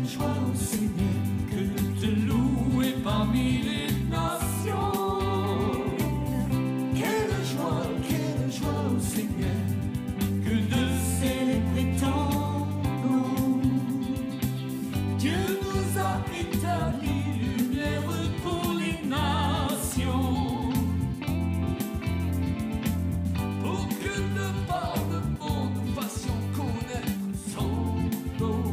joie au Seigneur que de te louer parmi les nations. Quelle joie au Seigneur que de célébrer ton nom. Dieu nous a établi lumière pour les nations, pour que de par le monde nous fassions connaître son nom.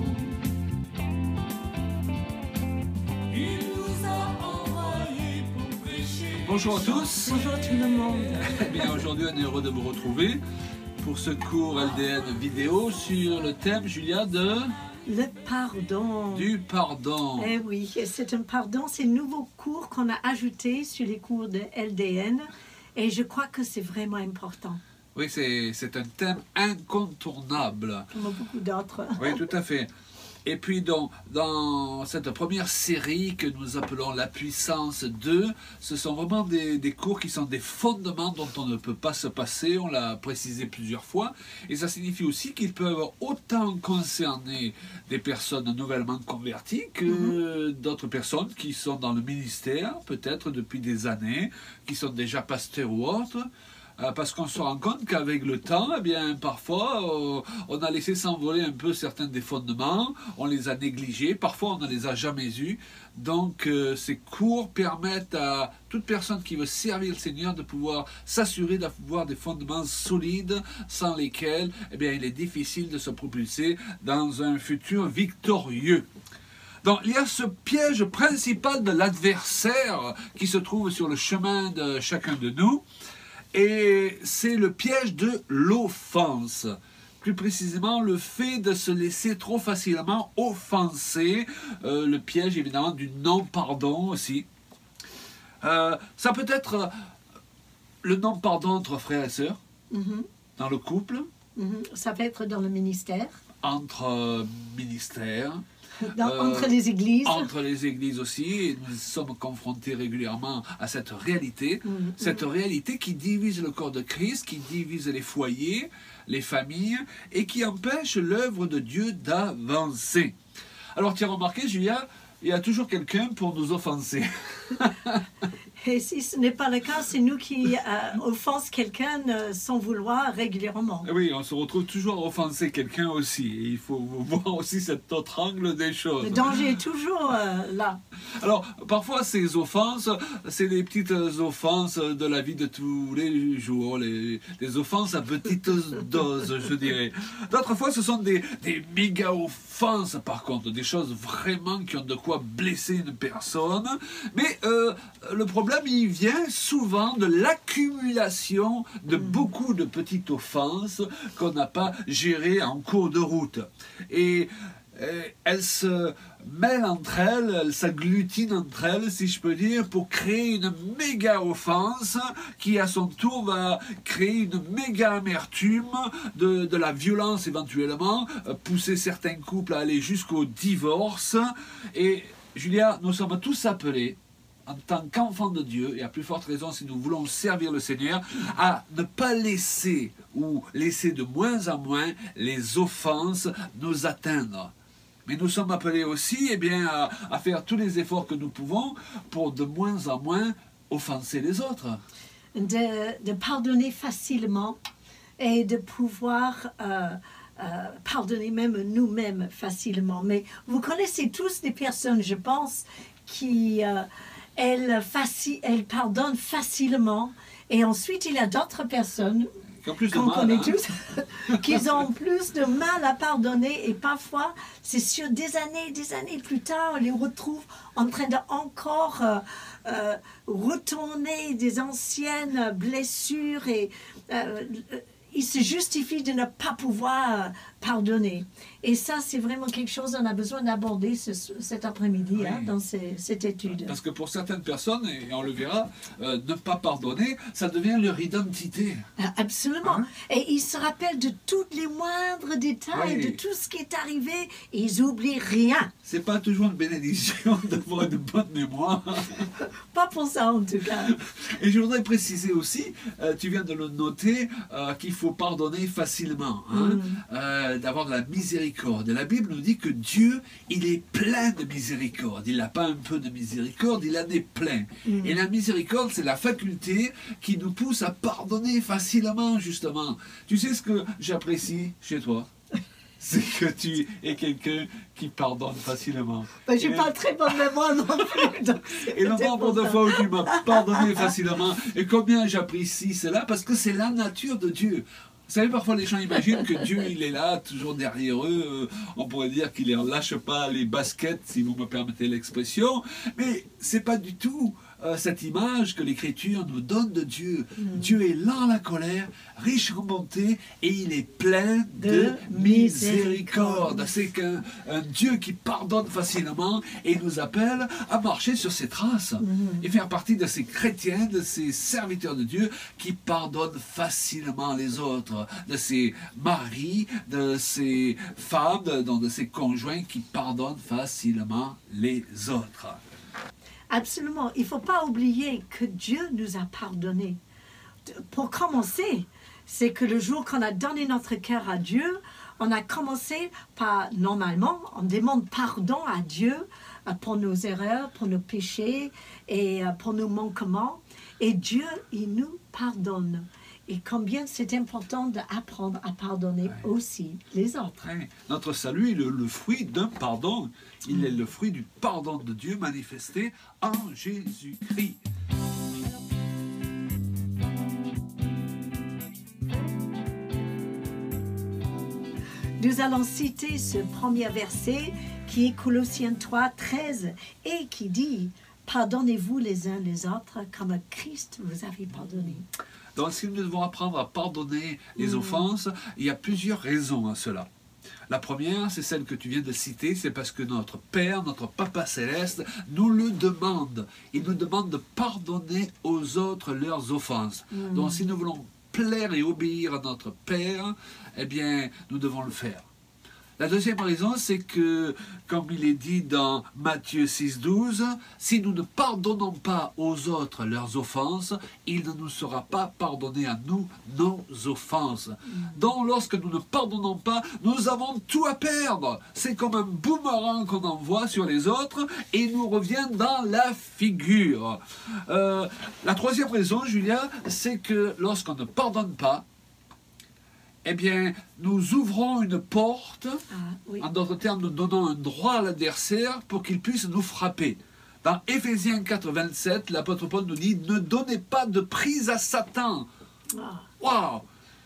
Il nous a envoyés pour prêcher. Bonjour à tous. Bonjour tout le monde. Eh bien, aujourd'hui, on est heureux de vous retrouver pour ce cours LDN vidéo sur le thème, Julia, Le pardon. du pardon. Eh oui, c'est un pardon, c'est un nouveau cours qu'on a ajouté sur les cours de LDN et je crois que c'est vraiment important, Oui, c'est un thème incontournable. comme beaucoup d'autres. Oui, tout à fait. Et puis, dans cette première série que nous appelons La Puissance 2, ce sont vraiment des cours qui sont des fondements dont on ne peut pas se passer, on l'a précisé plusieurs fois, et ça signifie aussi qu'ils peuvent autant concerner des personnes nouvellement converties que d'autres personnes qui sont dans le ministère, peut-être depuis des années, qui sont déjà pasteurs ou autres. Parce qu'on se rend compte qu'avec le temps, eh bien, parfois, on a laissé s'envoler un peu certains des fondements, on les a négligés, parfois on ne les a jamais eus. Donc, ces cours permettent à toute personne qui veut servir le Seigneur de pouvoir s'assurer d'avoir des fondements solides sans lesquels, eh bien, il est difficile de se propulser dans un futur victorieux. Donc, il y a ce piège principal de l'adversaire qui se trouve sur le chemin de chacun de nous. Et c'est le piège de l'offense. Plus précisément, le fait de se laisser trop facilement offenser. Le piège, évidemment, du non-pardon aussi. Ça peut être le non-pardon entre frères et sœurs, dans le couple, Ça peut être dans le ministère, entre ministères. entre les églises. Entre les églises aussi, et nous sommes confrontés régulièrement à cette réalité, cette réalité qui divise le corps de Christ, qui divise les foyers, les familles, et qui empêche l'œuvre de Dieu d'avancer. Alors tu as remarqué, Julia, il y a toujours quelqu'un pour nous offenser. Et si ce n'est pas le cas, c'est nous qui offensons quelqu'un sans vouloir régulièrement. Oui, on se retrouve toujours à offenser quelqu'un aussi. Et il faut voir aussi cet autre angle des choses. Le danger est toujours là. Alors, parfois, ces offenses, c'est des petites offenses de la vie de tous les jours, les offenses à petite dose, je dirais. D'autres fois, ce sont des méga offenses, par contre, des choses vraiment qui ont de quoi blesser une personne. Mais le problème, il vient souvent de l'accumulation de beaucoup de petites offenses qu'on n'a pas gérées en cours de route. Et elles se mêlent entre elles, elles s'agglutinent entre elles, si je peux dire, pour créer une méga offense qui, à son tour, va créer une méga amertume, de la violence éventuellement, pousser certains couples à aller jusqu'au divorce. Et Julia, nous sommes tous appelés, en tant qu'enfants de Dieu, et à plus forte raison si nous voulons servir le Seigneur, à ne pas laisser, ou laisser de moins en moins, les offenses nous atteindre. Mais nous sommes appelés aussi à faire tous les efforts que nous pouvons pour de moins en moins offenser les autres. De pardonner facilement et de pouvoir pardonner même nous-mêmes facilement. Mais vous connaissez tous des personnes, je pense, qui elles pardonnent facilement. Et ensuite, il y a d'autres personnes qu'on connaît tous, qui ont plus de mal à pardonner. Et parfois, c'est sur des années plus tard, on les retrouve en train de encore retourner des anciennes blessures et il se justifie de ne pas pouvoir pardonner. Et ça, c'est vraiment quelque chose qu'on a besoin d'aborder cet après-midi, oui, dans cette étude. Parce que pour certaines personnes, et on le verra, ne pas pardonner, ça devient leur identité. Absolument. Et ils se rappellent de tous les moindres détails, de tout ce qui est arrivé, et ils oublient rien. C'est pas toujours une bénédiction d'avoir une bonne mémoire. Pas pour ça, en tout cas. Et je voudrais préciser aussi, tu viens de le noter, qu'il faut faut pardonner facilement, hein, d'avoir de la miséricorde. Et la Bible nous dit que Dieu, il est plein de miséricorde. Il n'a pas un peu de miséricorde, il en est plein. Et la miséricorde, c'est la faculté qui nous pousse à pardonner facilement, justement. Tu sais ce que j'apprécie chez toi? C'est que tu es quelqu'un qui pardonne facilement. Ben, je n'ai pas très bonne mémoire non plus. Donc et le nombre de fois où tu m'as pardonné facilement, et combien j'apprécie cela, parce que c'est la nature de Dieu. Vous savez, parfois les gens imaginent que Dieu, il est là, toujours derrière eux. On pourrait dire qu'il ne lâche pas les baskets, si vous me permettez l'expression. Mais ce n'est pas du tout cette image que l'Écriture nous donne de Dieu. Dieu est lent à la colère, riche en bonté, et il est plein de miséricorde. C'est qu'un Dieu qui pardonne facilement et nous appelle à marcher sur ses traces et faire partie de ces chrétiens, de ces serviteurs de Dieu qui pardonnent facilement les autres, de ces maris, de ces femmes, de ces conjoints qui pardonnent facilement les autres. Absolument. Il ne faut pas oublier que Dieu nous a pardonné. Pour commencer, c'est que le jour qu'on a donné notre cœur à Dieu, on a commencé par, normalement, on demande pardon à Dieu pour nos erreurs, pour nos péchés et pour nos manquements. Et Dieu, il nous pardonne. Et combien c'est important d'apprendre à pardonner aussi les autres. Ouais. Notre salut est le fruit d'un pardon. Il est le fruit du pardon de Dieu manifesté en Jésus-Christ. Nous allons citer ce premier verset qui est Colossiens 3, 13 et qui dit « Pardonnez-vous les uns les autres comme Christ vous avait pardonné. » Donc, si nous devons apprendre à pardonner les offenses, il y a plusieurs raisons à cela. La première, c'est celle que tu viens de citer, c'est parce que notre Père, notre Papa Céleste, nous le demande. Il nous demande de pardonner aux autres leurs offenses. Donc, si nous voulons plaire et obéir à notre Père, eh bien, nous devons le faire. La deuxième raison, c'est que, comme il est dit dans Matthieu 6, 12, si nous ne pardonnons pas aux autres leurs offenses, il ne nous sera pas pardonné à nous nos offenses. Donc, lorsque nous ne pardonnons pas, nous avons tout à perdre. C'est comme un boomerang qu'on envoie sur les autres et il nous revient dans la figure. La troisième raison, Julia, c'est que lorsqu'on ne pardonne pas, eh bien, nous ouvrons une porte, en d'autres termes, nous donnons un droit à l'adversaire pour qu'il puisse nous frapper. Dans Éphésiens 4, 27, l'apôtre Paul nous dit « Ne donnez pas de prise à Satan. » Waouh!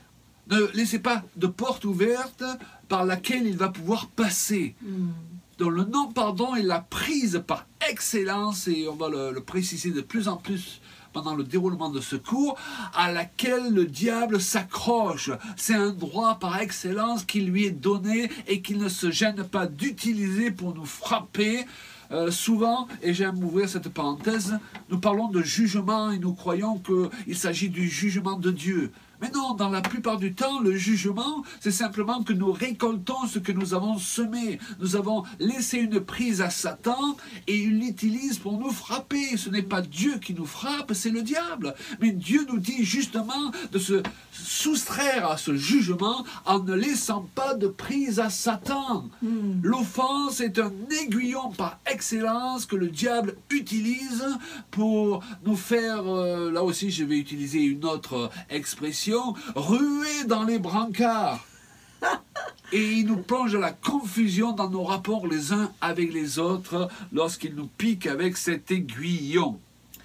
Ne laissez pas de porte ouverte par laquelle il va pouvoir passer. Donc le non-pardon est la prise par excellence, et on va le préciser de plus en plus pendant le déroulement de ce cours, à laquelle le diable s'accroche. C'est un droit par excellence qui lui est donné et qu'il ne se gêne pas d'utiliser pour nous frapper. Souvent, et j'aime ouvrir cette parenthèse, nous parlons de jugement et nous croyons qu'il s'agit du jugement de Dieu. Mais non, dans la plupart du temps, le jugement, c'est simplement que nous récoltons ce que nous avons semé. Nous avons laissé une prise à Satan et il l'utilise pour nous frapper. Ce n'est pas Dieu qui nous frappe, c'est le diable. Mais Dieu nous dit justement de se soustraire à ce jugement en ne laissant pas de prise à Satan. L'offense est un aiguillon par excellence que le diable utilise pour nous faire, là aussi je vais utiliser une autre expression, ruer dans les brancards. Et il nous plonge à la confusion dans nos rapports les uns avec les autres lorsqu'il nous pique avec cet aiguillon.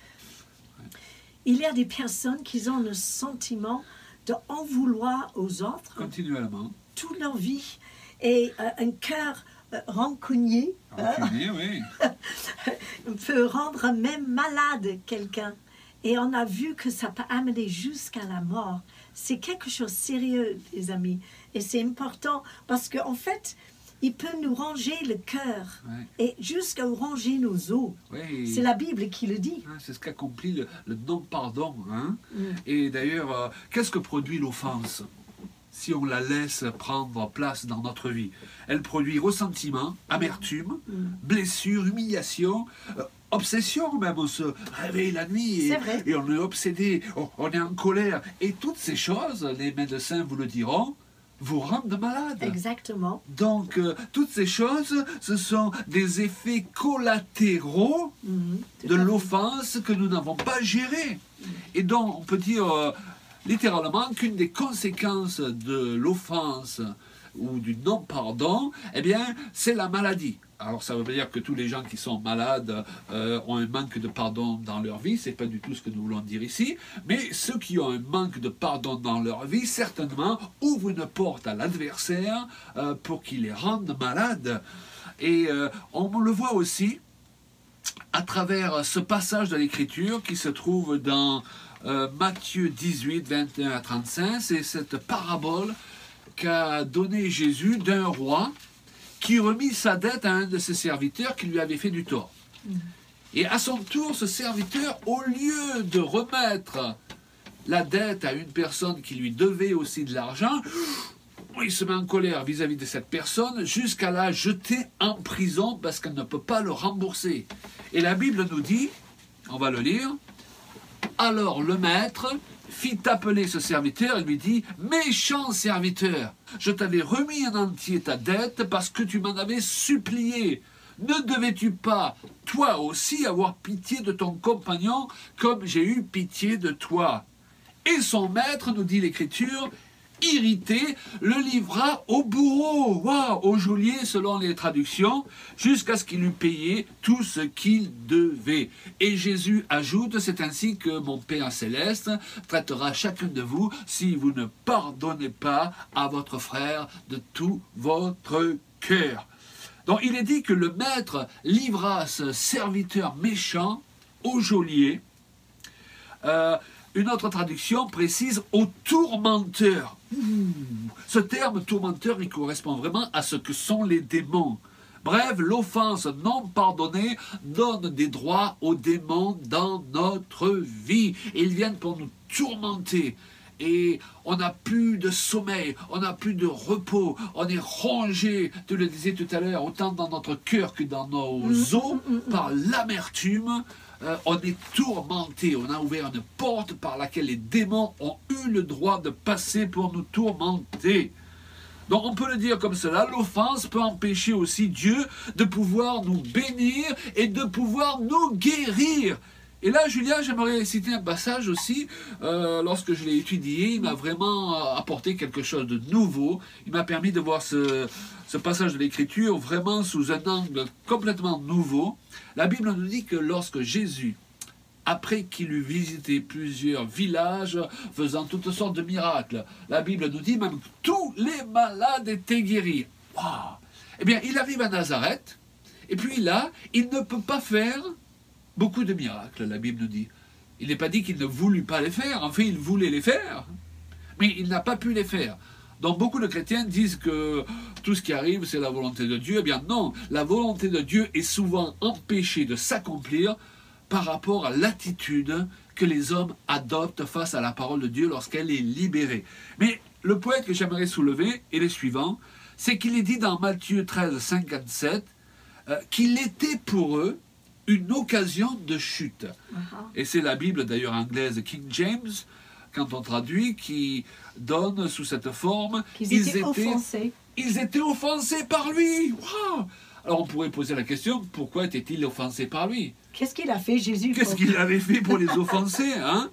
Il y a des personnes qui ont le sentiment d'en vouloir aux autres Continuellement. toute leur vie et un cœur rancunier Oui. peut rendre même malade quelqu'un. Et on a vu que ça peut amener jusqu'à la mort. C'est quelque chose de sérieux, les amis. Et c'est important parce qu'en fait, il peut nous ranger le cœur et jusqu'à ranger nos os. Oui. C'est la Bible qui le dit. C'est ce qu'accomplit le non-pardon. Et d'ailleurs, qu'est-ce que produit l'offense si on la laisse prendre place dans notre vie? Elle produit ressentiment, amertume, blessure, humiliation. obsession même. On se réveille la nuit C'est vrai. et on est obsédé, on est en colère. Et toutes ces choses, les médecins vous le diront, vous rendent malade. Exactement. Donc, toutes ces choses, ce sont des effets collatéraux Mhm, tout de à fait. l'offense que nous n'avons pas gérée. Et donc, on peut dire littéralement qu'une des conséquences de l'offense ou du non-pardon, eh bien, c'est la maladie. Alors, ça veut dire que tous les gens qui sont malades ont un manque de pardon dans leur vie, c'est pas du tout ce que nous voulons dire ici, mais ceux qui ont un manque de pardon dans leur vie, certainement, ouvrent une porte à l'adversaire pour qu'il les rende malades. Et on le voit aussi à travers ce passage de l'Écriture qui se trouve dans Matthieu 18, 21 à 35, c'est cette parabole qu'a donnée Jésus d'un roi qui remit sa dette à un de ses serviteurs qui lui avait fait du tort. Et à son tour, ce serviteur, au lieu de remettre la dette à une personne qui lui devait aussi de l'argent, il se met en colère vis-à-vis de cette personne jusqu'à la jeter en prison parce qu'elle ne peut pas le rembourser. Et la Bible nous dit, on va le lire, « Alors le maître fit appeler ce serviteur et lui dit « Méchant serviteur, je t'avais remis en entier ta dette parce que tu m'en avais supplié. Ne devais-tu pas, toi aussi, avoir pitié de ton compagnon comme j'ai eu pitié de toi ?» Et son maître, nous dit l'Écriture, irrité, le livra au bourreau, au geôlier selon les traductions, jusqu'à ce qu'il eût payé tout ce qu'il devait. Et Jésus ajoute, c'est ainsi que mon Père céleste traitera chacun de vous si vous ne pardonnez pas à votre frère de tout votre cœur. Donc il est dit que le maître livra ce serviteur méchant au geôlier. Une autre traduction précise au tourmenteur. Ce terme tourmenteur, il correspond vraiment à ce que sont les démons. Bref, l'offense non pardonnée donne des droits aux démons dans notre vie. Et ils viennent pour nous tourmenter. Et on n'a plus de sommeil, on n'a plus de repos, on est rongé, tu le disais tout à l'heure, autant dans notre cœur que dans nos os, par l'amertume. On est tourmenté, on a ouvert une porte par laquelle les démons ont eu le droit de passer pour nous tourmenter. Donc on peut le dire comme cela, l'offense peut empêcher aussi Dieu de pouvoir nous bénir et de pouvoir nous guérir. Et là, Julia, j'aimerais citer un passage aussi, lorsque je l'ai étudié, il m'a vraiment apporté quelque chose de nouveau. Il m'a permis de voir ce passage de l'Écriture vraiment sous un angle complètement nouveau. La Bible nous dit que lorsque Jésus, après qu'il eut visité plusieurs villages, faisant toutes sortes de miracles, la Bible nous dit même que tous les malades étaient guéris. Wow. Eh bien, il arrive à Nazareth, et puis là, il ne peut pas faire beaucoup de miracles, la Bible nous dit. Il n'est pas dit qu'il ne voulut pas les faire, en fait, il voulait les faire, mais il n'a pas pu les faire. Donc beaucoup de chrétiens disent que tout ce qui arrive, c'est la volonté de Dieu. Eh bien non, la volonté de Dieu est souvent empêchée de s'accomplir par rapport à l'attitude que les hommes adoptent face à la parole de Dieu lorsqu'elle est libérée. Mais le point que j'aimerais soulever est le suivant, c'est qu'il est dit dans Matthieu 13, 57, qu'il était pour eux une occasion de chute. Et c'est la Bible d'ailleurs anglaise King James, quand on traduit, qui donne sous cette forme... Qu'ils étaient offensés. Ils étaient offensés par lui. Wow. Alors on pourrait poser la question, pourquoi étaient-ils offensés par lui? Qu'est-ce qu'il a fait, Jésus? Qu'est-ce qu'il avait fait pour les offenser, hein?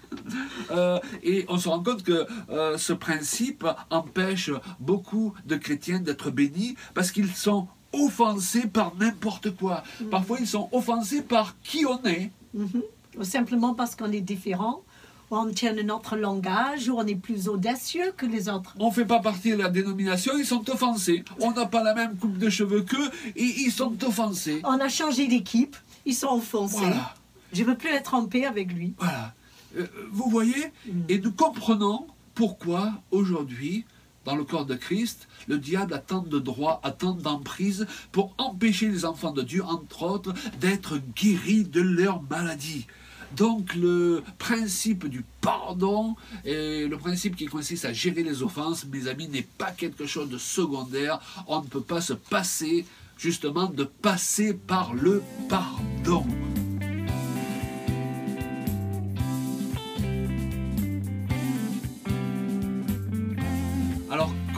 Et on se rend compte que ce principe empêche beaucoup de chrétiens d'être bénis parce qu'ils sont offensés par n'importe quoi. Parfois, ils sont offensés par qui on est. Ou simplement parce qu'on est différent, ou on tient un autre langage, ou on est plus audacieux que les autres. On ne fait pas partie de la dénomination, ils sont offensés. On n'a pas la même coupe de cheveux qu'eux, et ils sont offensés. On a changé d'équipe, ils sont offensés. Voilà. Je ne veux plus être en paix avec lui. Voilà. Vous voyez? Et nous comprenons pourquoi aujourd'hui, dans le corps de Christ, le diable a tant de droits, a tant d'emprise pour empêcher les enfants de Dieu, entre autres, d'être guéris de leur maladie. Donc le principe du pardon et le principe qui consiste à gérer les offenses, mes amis, n'est pas quelque chose de secondaire. On ne peut pas se passer justement de passer par le pardon.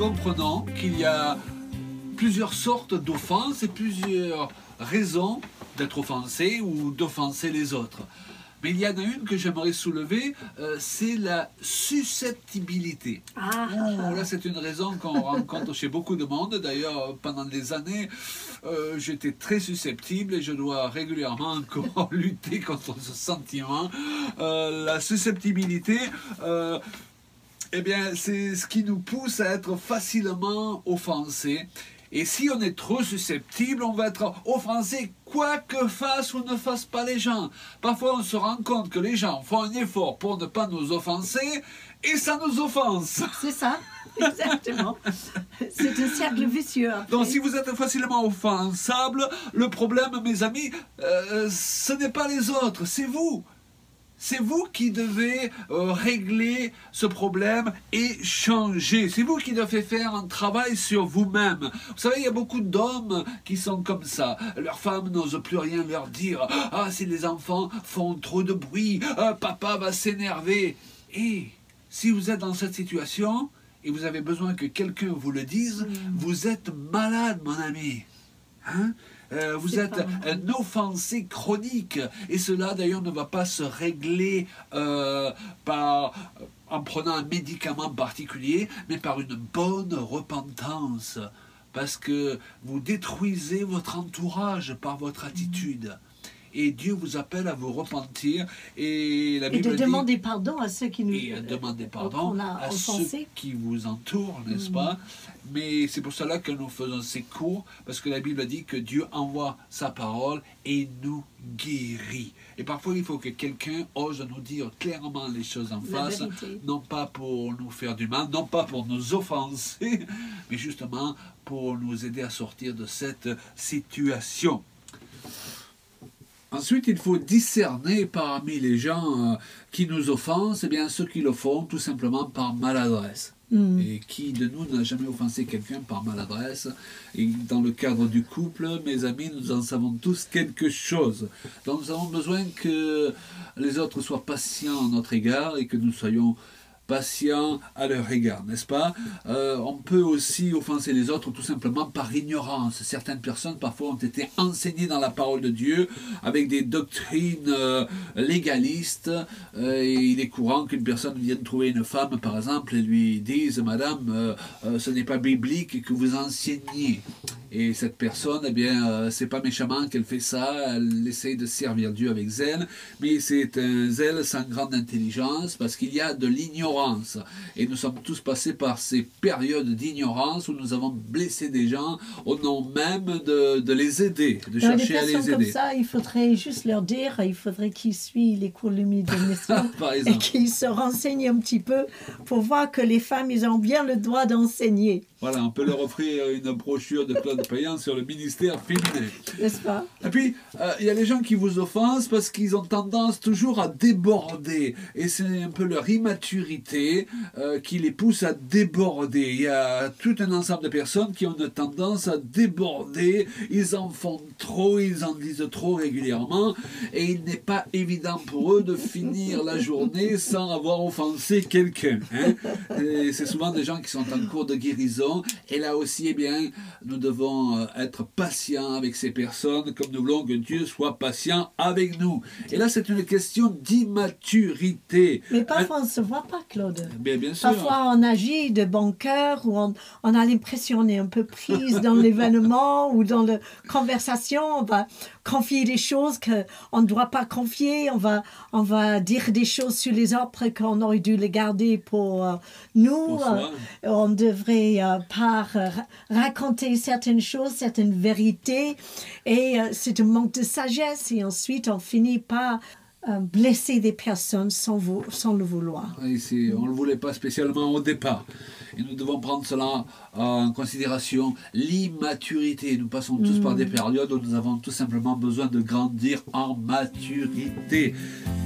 comprenons qu'il y a plusieurs sortes d'offenses et plusieurs raisons d'être offensé ou d'offenser les autres. Mais il y en a une que j'aimerais soulever, c'est la susceptibilité. Là, c'est une raison qu'on rencontre chez beaucoup de monde. D'ailleurs, pendant des années, j'étais très susceptible et je dois régulièrement encore lutter contre ce sentiment. La susceptibilité, eh bien, c'est ce qui nous pousse à être facilement offensés. Et si on est trop susceptible, on va être offensé quoi que fassent ou ne fassent pas les gens. Parfois, on se rend compte que les gens font un effort pour ne pas nous offenser et ça nous offense. C'est ça, exactement. C'est un cercle vicieux. Après. Donc, si vous êtes facilement offensable, le problème, mes amis, ce n'est pas les autres, c'est vous. C'est vous qui devez régler ce problème et changer. C'est vous qui devez faire un travail sur vous-même. Vous savez, il y a beaucoup d'hommes qui sont comme ça. Leurs femmes n'osent plus rien leur dire. Ah, si les enfants font trop de bruit, papa va s'énerver. Et si vous êtes dans cette situation et vous avez besoin que quelqu'un vous le dise, vous êtes malade, mon ami. Hein? Vous êtes un offensé chronique et cela d'ailleurs ne va pas se régler en prenant un médicament particulier, mais par une bonne repentance, parce que vous détruisez votre entourage par votre attitude. Et Dieu vous appelle à vous repentir. Et la Bible de demander pardon à ceux qui nous et à demander pardon à ceux qui vous entourent, n'est-ce pas? Mais c'est pour cela que nous faisons ces cours, parce que la Bible dit que Dieu envoie sa parole et nous guérit. Et parfois, il faut que quelqu'un ose nous dire clairement les choses en face, non pas pour nous faire du mal, non pas pour nous offenser, mais justement pour nous aider à sortir de cette situation. Ensuite, il faut discerner parmi les gens qui nous offensent, eh bien, ceux qui le font tout simplement par maladresse. Et qui de nous n'a jamais offensé quelqu'un par maladresse? Et dans le cadre du couple, mes amis, nous en savons tous quelque chose. Donc nous avons besoin que les autres soient patients à notre égard et que nous soyons patients à leur égard, n'est-ce pas? On peut aussi offenser les autres tout simplement par ignorance. Certaines personnes parfois ont été enseignées dans la parole de Dieu avec des doctrines légalistes. Et il est courant qu'une personne vienne trouver une femme, par exemple, et lui dise: Madame, ce n'est pas biblique que vous enseignez. Et cette personne, eh bien, c'est pas méchamment qu'elle fait ça, elle essaye de servir Dieu avec zèle, mais c'est un zèle sans grande intelligence, parce qu'il y a de l'ignorance. Et nous sommes tous passés par ces périodes d'ignorance où nous avons blessé des gens au nom même de les aider, de chercher à les aider. Comme ça, il faudrait juste leur dire, il faudrait qu'ils suivent les cours lumineux de mission et qu'ils se renseignent un petit peu pour voir que les femmes, ils ont bien le droit d'enseigner. Voilà, on peut leur offrir une brochure de Claude Payan sur le ministère féminin. N'est-ce pas? Et puis, il y a les gens qui vous offensent parce qu'ils ont tendance toujours à déborder. Et c'est un peu leur immaturité qui les pousse à déborder. Il y a tout un ensemble de personnes qui ont une tendance à déborder. Ils en font trop, ils en disent trop régulièrement. Et il n'est pas évident pour eux de finir la journée sans avoir offensé quelqu'un. Hein? C'est souvent des gens qui sont en cours de guérison. Et là aussi, eh bien, nous devons être patients avec ces personnes, comme nous voulons que Dieu soit patient avec nous. Et là, c'est une question d'immaturité. Mais parfois, on ne se voit pas, Claude. Bien sûr. Parfois, on agit de bon cœur, ou on a l'impression qu'on est un peu prise dans l'événement ou dans la conversation. On va confier des choses qu'on ne doit pas confier. On va dire des choses sur les autres qu'on aurait dû les garder pour nous. On devrait pas raconter certaines choses, certaines vérités, et c'est un manque de sagesse, et ensuite on finit par blesser des personnes sans le vouloir. Oui, on ne le voulait pas spécialement au départ. Et nous devons prendre cela en considération, l'immaturité. Nous passons tous par des périodes où nous avons tout simplement besoin de grandir en maturité.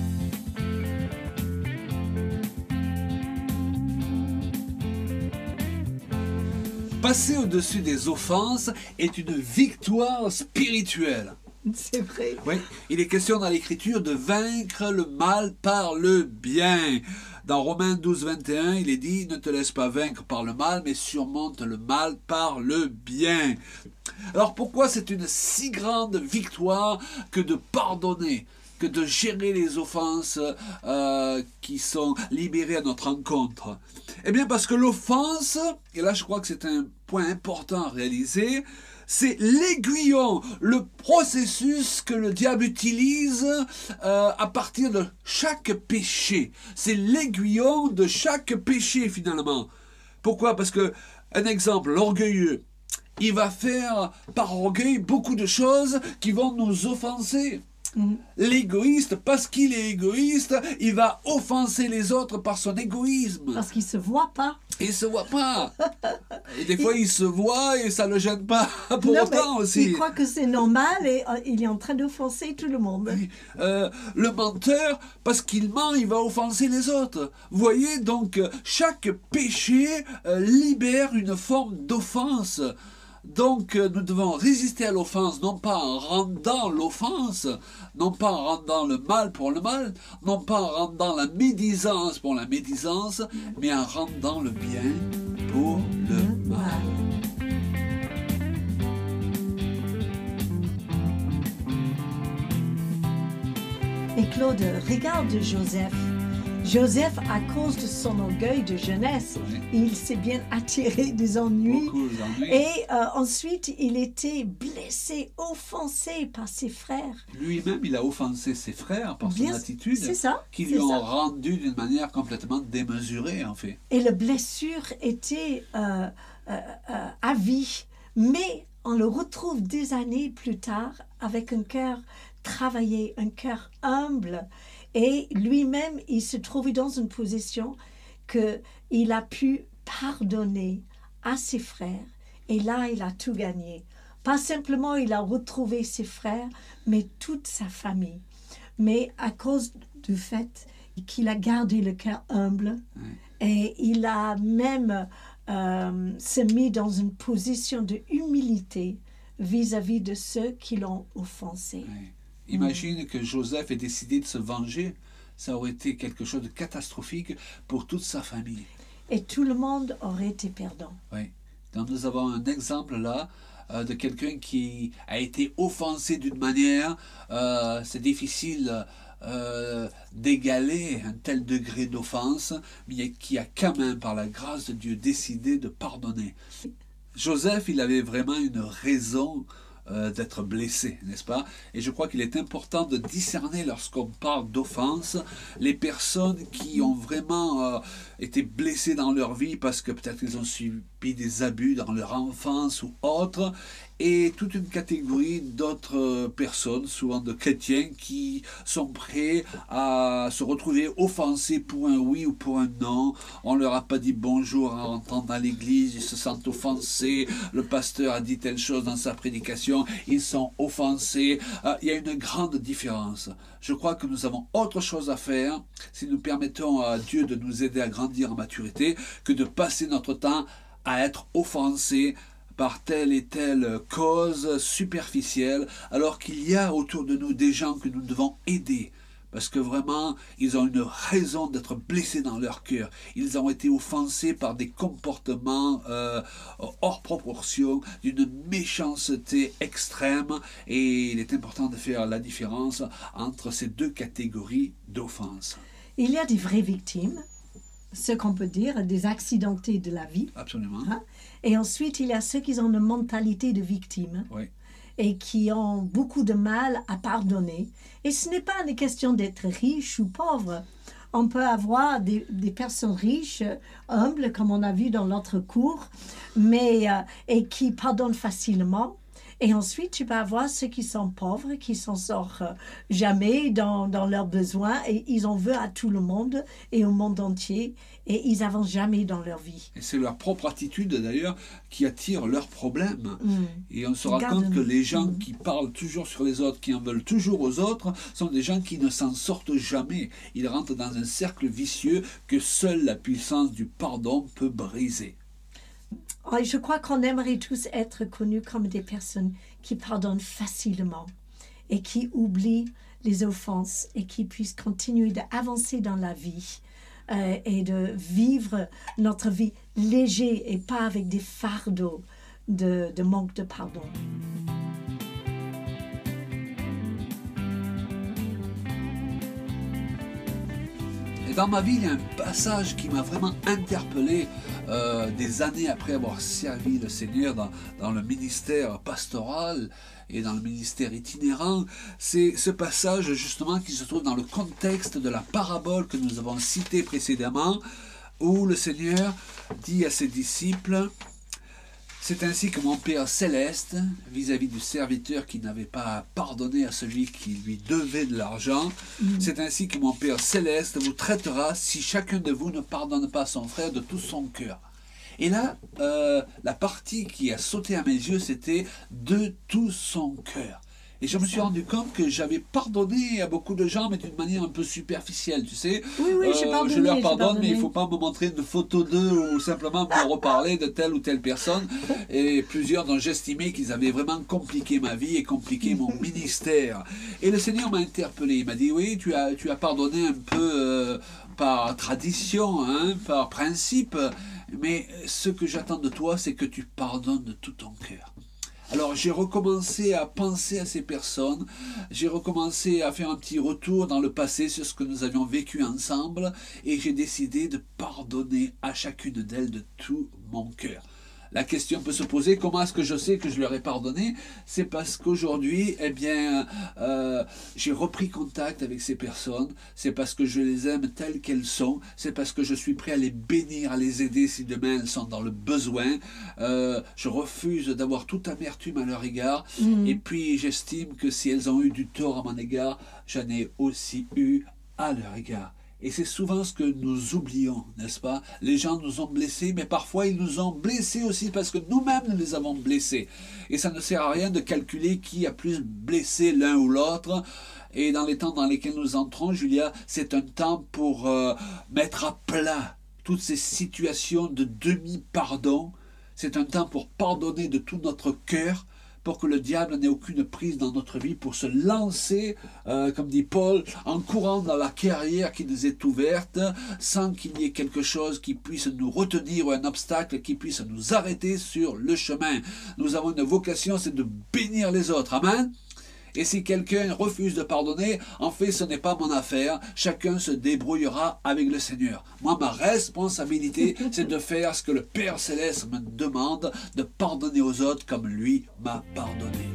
Passer au-dessus des offenses est une victoire spirituelle. C'est vrai. Oui, il est question dans l'Écriture de vaincre le mal par le bien. Dans Romains 12, 21, il est dit « Ne te laisse pas vaincre par le mal, mais surmonte le mal par le bien. » Alors pourquoi c'est une si grande victoire que de pardonner, que de gérer les offenses qui sont libérées à notre encontre? Eh bien parce que l'offense, et là je crois que c'est un point important à réaliser, c'est l'aiguillon, le processus que le diable utilise à partir de chaque péché. C'est l'aiguillon de chaque péché finalement. Pourquoi? Parce que, un exemple, l'orgueilleux, il va faire par orgueil beaucoup de choses qui vont nous offenser. L'égoïste, parce qu'il est égoïste, il va offenser les autres par son égoïsme. Parce qu'il ne se voit pas. Il se voit pas. Et des fois, il se voit et ça ne le gêne pas pour Non, autant mais aussi. il croit que c'est normal et il est en train d'offenser tout le monde. Oui. Le menteur, parce qu'il ment, il va offenser les autres. Vous voyez, donc, chaque péché libère une forme d'offense. Donc, nous devons résister à l'offense, non pas en rendant l'offense, non pas en rendant le mal pour le mal, non pas en rendant la médisance pour la médisance, mais en rendant le bien pour le mal. Et Claude, regarde Joseph. Joseph, à cause de son orgueil de jeunesse, Oui. il s'est bien attiré des ennuis. Beaucoup d'ennuis. Et ensuite, il était blessé, offensé par ses frères. Lui-même, il a offensé ses frères par son Bien, attitude, c'est ça, qui c'est lui ont ça. rendu d'une manière complètement démesurée, en fait. Et la blessure était à vie. Mais on le retrouve des années plus tard avec un cœur travaillé, un cœur humble. Et lui-même, il se trouvait dans une position qu'il a pu pardonner à ses frères. Et là, il a tout gagné. Pas simplement, il a retrouvé ses frères, mais toute sa famille. Mais à cause du fait qu'il a gardé le cœur humble, et il a même se mis dans une position de humilité vis-à-vis de ceux qui l'ont offensé. Oui. Imagine que Joseph ait décidé de se venger. Ça aurait été quelque chose de catastrophique pour toute sa famille. Et tout le monde aurait été perdant. Oui. Donc nous avons un exemple là de quelqu'un qui a été offensé d'une manière. C'est difficile d'égaler un tel degré d'offense, mais qui a quand même, par la grâce de Dieu, décidé de pardonner. Joseph, il avait vraiment une raison d'être blessé, n'est-ce pas? Et je crois qu'il est important de discerner lorsqu'on parle d'offense, les personnes qui ont vraiment été blessées dans leur vie parce que peut-être qu'ils ont subi des abus dans leur enfance ou autre, et toute une catégorie d'autres personnes, souvent de chrétiens, qui sont prêts à se retrouver offensés pour un oui ou pour un non. On ne leur a pas dit bonjour en rentrant dans l'église, ils se sentent offensés, le pasteur a dit telle chose dans sa prédication, ils sont offensés. Il y a une grande différence. Je crois que nous avons autre chose à faire si nous permettons à Dieu de nous aider à grandir en maturité que de passer notre temps à être offensés par telle et telle cause superficielle, alors qu'il y a autour de nous des gens que nous devons aider, parce que vraiment, ils ont une raison d'être blessés dans leur cœur. Ils ont été offensés par des comportements hors proportion, d'une méchanceté extrême, et il est important de faire la différence entre ces deux catégories d'offenses. Il y a des vraies victimes, ce qu'on peut dire, des accidentés de la vie. Absolument. Hein? Et ensuite, il y a ceux qui ont une mentalité de victime Oui. et qui ont beaucoup de mal à pardonner. Et ce n'est pas une question d'être riche ou pauvre. On peut avoir des personnes riches, humbles, comme on a vu dans l'autre cours, mais, et qui pardonnent facilement. Et ensuite, tu peux avoir ceux qui sont pauvres, qui s'en sortent jamais dans leurs besoins, et ils en veulent à tout le monde et au monde entier, et ils n'avancent jamais dans leur vie. Et c'est leur propre attitude, d'ailleurs, qui attire leurs problèmes. Et on se rend Regarde, compte que les gens qui parlent toujours sur les autres, qui en veulent toujours aux autres, sont des gens qui ne s'en sortent jamais. Ils rentrent dans un cercle vicieux que seule la puissance du pardon peut briser. Et je crois qu'on aimerait tous être connus comme des personnes qui pardonnent facilement et qui oublient les offenses et qui puissent continuer d'avancer dans la vie et de vivre notre vie léger et pas avec des fardeaux de manque de pardon. Et dans ma vie, il y a un passage qui m'a vraiment interpellé des années après avoir servi le Seigneur dans le ministère pastoral et dans le ministère itinérant. C'est ce passage justement qui se trouve dans le contexte de la parabole que nous avons citée précédemment, où le Seigneur dit à ses disciples: c'est ainsi que mon Père céleste, vis-à-vis du serviteur qui n'avait pas pardonné à celui qui lui devait de l'argent, c'est ainsi que mon Père céleste vous traitera si chacun de vous ne pardonne pas son frère de tout son cœur. Et là, la partie qui a sauté à mes yeux, c'était de tout son cœur. Et je me suis rendu compte que j'avais pardonné à beaucoup de gens, mais d'une manière un peu superficielle, tu sais. Oui, j'ai pardonné. Je leur pardonne, mais il ne faut pas me montrer une photo d'eux ou simplement me reparler de telle ou telle personne. Et plusieurs dont j'estimais qu'ils avaient vraiment compliqué ma vie et compliqué mon ministère. Et le Seigneur m'a interpellé. Il m'a dit: oui, tu as pardonné un peu par tradition, hein, par principe, mais ce que j'attends de toi, c'est que tu pardonnes de tout ton cœur. Alors j'ai recommencé à penser à ces personnes, j'ai recommencé à faire un petit retour dans le passé sur ce que nous avions vécu ensemble, et j'ai décidé de pardonner à chacune d'elles de tout mon cœur. La question peut se poser: comment est-ce que je sais que je leur ai pardonné? C'est parce qu'aujourd'hui, j'ai repris contact avec ces personnes, c'est parce que je les aime telles qu'elles sont, c'est parce que je suis prêt à les bénir, à les aider si demain elles sont dans le besoin. Je refuse d'avoir toute amertume à leur égard, et puis j'estime que si elles ont eu du tort à mon égard, j'en ai aussi eu à leur égard. Et c'est souvent ce que nous oublions, n'est-ce pas? Les gens nous ont blessés, mais parfois ils nous ont blessés aussi parce que nous-mêmes nous les avons blessés. Et ça ne sert à rien de calculer qui a plus blessé l'un ou l'autre. Et dans les temps dans lesquels nous entrons, Julia, c'est un temps pour mettre à plat toutes ces situations de demi-pardon. C'est un temps pour pardonner de tout notre cœur, pour que le diable n'ait aucune prise dans notre vie, pour se lancer, comme dit Paul, en courant dans la carrière qui nous est ouverte, sans qu'il y ait quelque chose qui puisse nous retenir ou un obstacle qui puisse nous arrêter sur le chemin. Nous avons une vocation, c'est de bénir les autres. Amen. Et si quelqu'un refuse de pardonner, en fait, ce n'est pas mon affaire. Chacun se débrouillera avec le Seigneur. Moi, ma responsabilité, c'est de faire ce que le Père Céleste me demande, de pardonner aux autres comme lui m'a pardonné.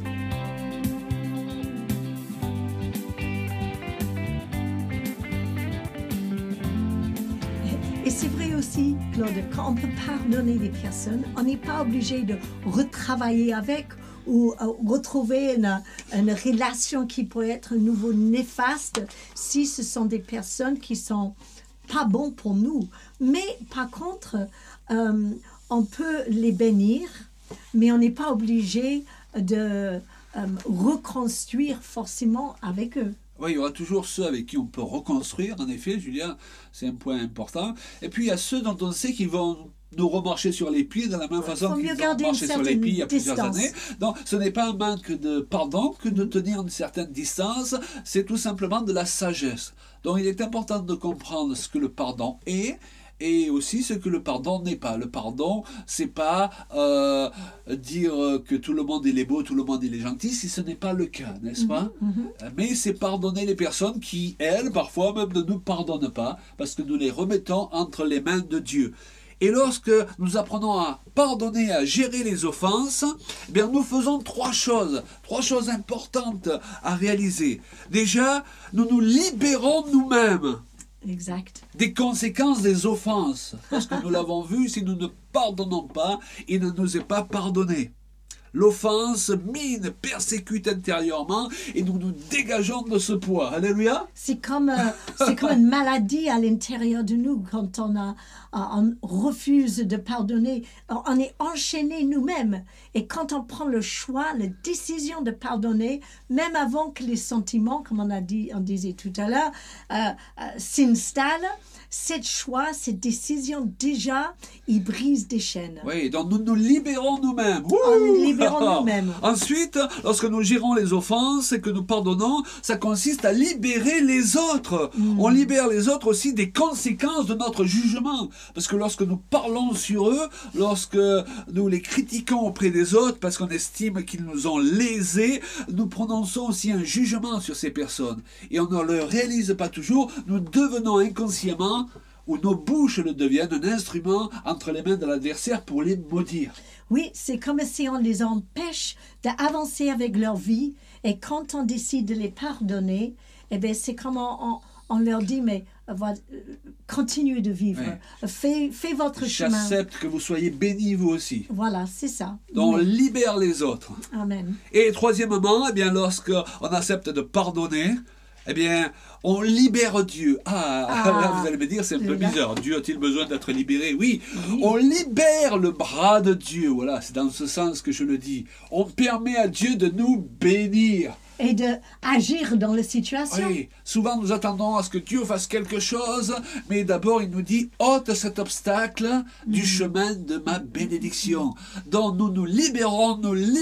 Et c'est vrai aussi, Claude, quand on peut pardonner des personnes, on n'est pas obligé de retravailler avec ou retrouver une relation qui pourrait être à nouveau néfaste si ce sont des personnes qui sont pas bons pour nous. Mais par contre, on peut les bénir, mais on n'est pas obligé de reconstruire forcément avec eux. Oui, il y aura toujours ceux avec qui on peut reconstruire, en effet, Julien, c'est un point important. Et puis il y a ceux dont on sait qu'ils vont nous remarcher sur les pieds de la même façon qu'ils ont marché sur les pieds il y a plusieurs années. Donc ce n'est pas un manque de pardon que de tenir une certaine distance, c'est tout simplement de la sagesse. Donc il est important de comprendre ce que le pardon est, et aussi ce que le pardon n'est pas. Le pardon, c'est pas dire que tout le monde il est beau, tout le monde il est gentil, si ce n'est pas le cas, n'est-ce pas? Mais c'est pardonner les personnes qui, elles, parfois même ne nous pardonnent pas, parce que nous les remettons entre les mains de Dieu. Et lorsque nous apprenons à pardonner, à gérer les offenses, eh bien nous faisons trois choses importantes à réaliser. Déjà, nous nous libérons nous-mêmes. Exact. Des conséquences des offenses. Parce que nous l'avons vu, si nous ne pardonnons pas, il ne nous est pas pardonné. L'offense mine, persécute intérieurement et nous nous dégageons de ce poids. Alléluia. C'est comme une maladie à l'intérieur de nous quand on refuse de pardonner. On est enchaîné nous-mêmes. Et quand on prend le choix, la décision de pardonner, même avant que les sentiments, comme on disait tout à l'heure, s'installent, cette choix, cette décision, déjà, il brise des chaînes. Oui, donc nous nous libérons nous-mêmes. On libère libérons nous-mêmes. Ensuite, lorsque nous gérons les offenses et que nous pardonnons, ça consiste à libérer les autres. On libère les autres aussi des conséquences de notre jugement. Parce que lorsque nous parlons sur eux, lorsque nous les critiquons auprès des autres parce qu'on estime qu'ils nous ont lésés, nous prononçons aussi un jugement sur ces personnes. Et on ne le réalise pas toujours, nous devenons inconsciemment, ou nos bouches le deviennent, un instrument entre les mains de l'adversaire pour les maudire. Oui, c'est comme si on les empêche d'avancer avec leur vie. Et quand on décide de les pardonner, eh bien, c'est comme on leur dit, mais continuez de vivre. Oui. Faites votre chemin. J'accepte que vous soyez bénis vous aussi. Voilà, c'est ça. Donc on Oui. libère les autres. Amen. Et troisièmement, eh bien, lorsqu'on accepte de pardonner, eh bien, on libère Dieu. Là, vous allez me dire, c'est un peu bizarre. Dieu a-t-il besoin d'être libéré? Oui, on libère le bras de Dieu. Voilà, c'est dans ce sens que je le dis. On permet à Dieu de nous bénir. Et d'agir dans la situation. Oui, souvent nous attendons à ce que Dieu fasse quelque chose, mais d'abord il nous dit, ôte cet obstacle du chemin de ma bénédiction. Donc nous libérons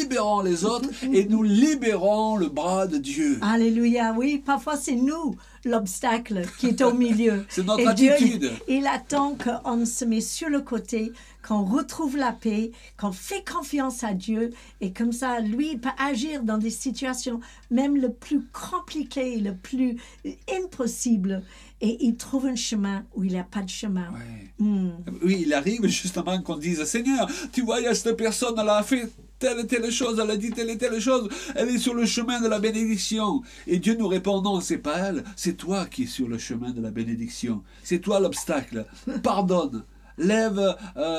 les autres et nous libérons le bras de Dieu. Alléluia, oui, parfois c'est nous l'obstacle qui est au milieu. C'est notre et attitude. Dieu, il attend qu'on se met sur le côté, qu'on retrouve la paix, qu'on fait confiance à Dieu, et comme ça, lui, il peut agir dans des situations, même le plus compliqué, le plus impossible, et il trouve un chemin où il n'y a pas de chemin. Ouais. Oui, il arrive justement qu'on dise, Seigneur, tu vois, il y a cette personne, elle a fait telle et telle chose, elle a dit telle et telle chose, elle est sur le chemin de la bénédiction. Et Dieu nous répond, non, c'est pas elle, c'est toi qui es sur le chemin de la bénédiction. C'est toi l'obstacle. Pardonne. Lève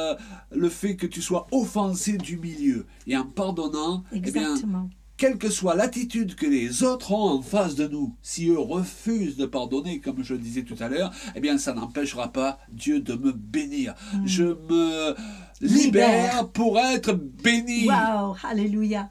le fait que tu sois offensé du milieu. Et en pardonnant, Exactement. eh bien, quelle que soit l'attitude que les autres ont en face de nous, si eux refusent de pardonner, comme je le disais tout à l'heure, eh bien, ça n'empêchera pas Dieu de me bénir. Je me libère pour être béni. Wow, alléluia.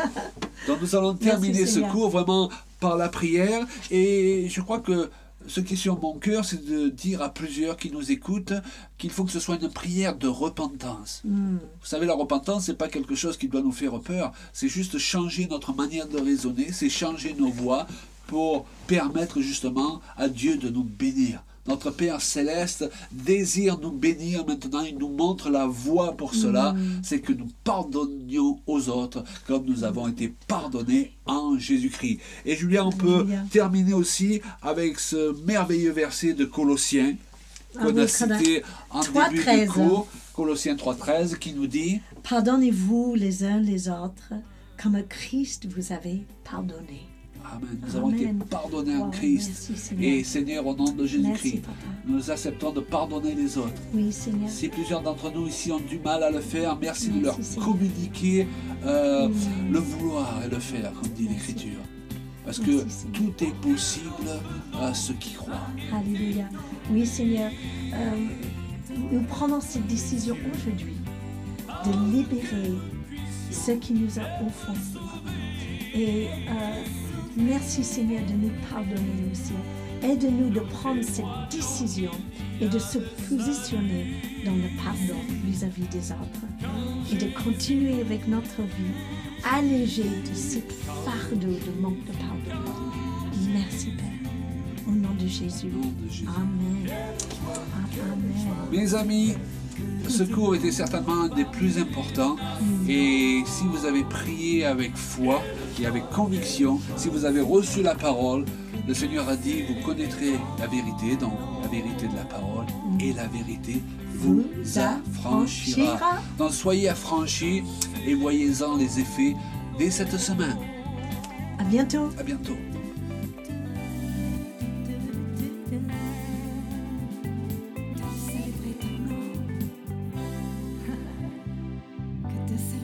Donc nous allons terminer Merci, ce Seigneur. cours vraiment par la prière. Et je crois que ce qui est sur mon cœur, c'est de dire à plusieurs qui nous écoutent qu'il faut que ce soit une prière de repentance. Vous savez, la repentance, c'est pas quelque chose qui doit nous faire peur. C'est juste changer notre manière de raisonner, c'est changer nos voies pour permettre justement à Dieu de nous bénir. Notre Père Céleste désire nous bénir maintenant, il nous montre la voie pour cela, c'est que nous pardonnions aux autres comme nous avons été pardonnés en Jésus-Christ. Et Julien, on peut terminer aussi avec ce merveilleux verset de Colossiens qu'on a cité en début de cours, Colossiens 3,13, qui nous dit « Pardonnez-vous les uns les autres comme Christ vous avait pardonné. » Amen. Nous avons été pardonnés en Christ. Merci, Seigneur. Et Seigneur, au nom de Jésus-Christ, Merci, Papa. nous acceptons de pardonner les autres. Oui, Seigneur. Si plusieurs d'entre nous ici ont du mal à le faire, merci de leur Seigneur. communiquer le vouloir et le faire, comme dit l'Écriture. Parce que Merci, Seigneur. tout est possible à ceux qui croient. Alléluia. Oui, Seigneur. Nous prenons cette décision aujourd'hui de libérer ceux qui nous ont offensés. Et merci, Seigneur, de nous pardonner aussi. Aide-nous de prendre cette décision et de se positionner dans le pardon vis-à-vis des autres. Et de continuer avec notre vie allégée de ce fardeau de manque de pardon. Merci, Père. Au nom de Jésus. Au nom de Jésus. Amen. Amen. Mes amis, ce cours était certainement un des plus importants. Et si vous avez prié avec foi et avec conviction, si vous avez reçu la parole, le Seigneur a dit, vous connaîtrez la vérité, donc la vérité de la parole, et la vérité vous affranchira. Donc soyez affranchis et voyez-en les effets dès cette semaine. À bientôt. À bientôt. Célébrer ton nom. Que te célébrer.